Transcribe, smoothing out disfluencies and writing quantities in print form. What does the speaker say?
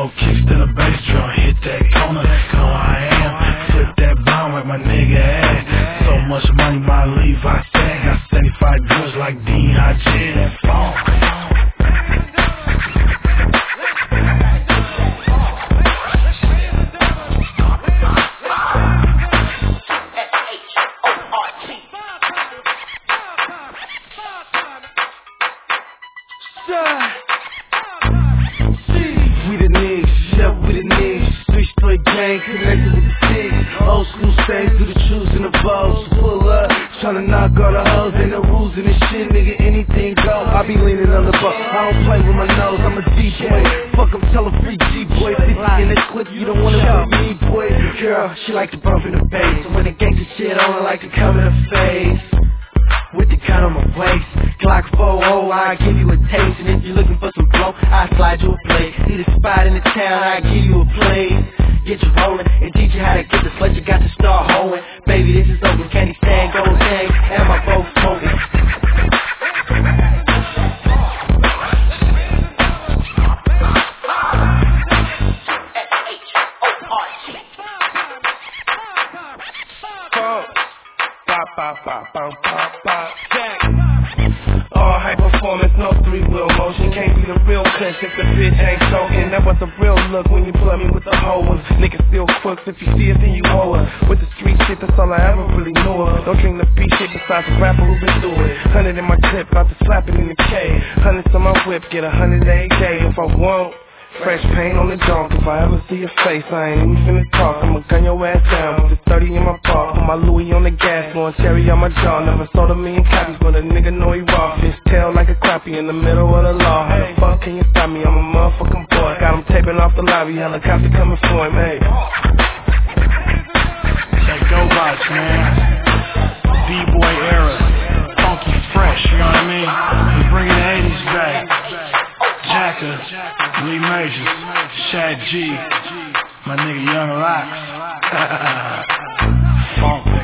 more kicks than a bass drum. Hit that corner, know I am. Flip that bomb with my nigga ass. So much money, my Levi tag. Got 75 girls like D.I.J. and Funk. We the niggas, yeah, we the niggas. Three straight gang connected with the six. Old school stains through the shoes and the balls. Pull up, tryna knock all the hoes. Ain't no rules in this shit, nigga, anything go. I be leaning on the buck, I don't play with my nose. I'm a D-boy, fuck, I'm telling free G-boy. 50 in this clip, you don't wanna fuck me, boy. Girl, she like to bump in the bass. So when the gangsta shit on, I like to cover the face. With the cut on my waist, Glock 4-0, I give you a taste. And if you're looking for some flow, I slide you a plate. Need a spot in the town, I give you a place. Get you rolling and teach you how to get the slut. You got to start hoeing. Baby, this is over, candy stand, gold dang, and my boat smoking. All high performance, no three-wheel motion. Can't be the real cuss if the bitch ain't soaking. That was a real look when you plug me with the whole one. Niggas still crooks, if you see it then you owe her. With the street shit, that's all I ever really knew her. Don't drink the beat shit besides a rapper who been through it. 100 in my clip, about to slap it in the K. 100 on my whip, get 100 a day if I want. Fresh paint on the junk, if I ever see your face, I ain't even finna talk. I'ma gun your ass down with the 30 in my paw. Put my Louis on the gas, blowing cherry on my jaw. Never sold a million copies, but a nigga know he raw. Fish tail like a crappie in the middle of the law. How the fuck can you stop me? I'm a motherfucking boy. Got him taping off the lobby, helicopter coming for him, hey. That Go Box, man. D-boy era. Funky fresh, you know what I mean? We bringing the 80s back. Jacka, Lee Majors, Shad G, my nigga Young Locks. Funk.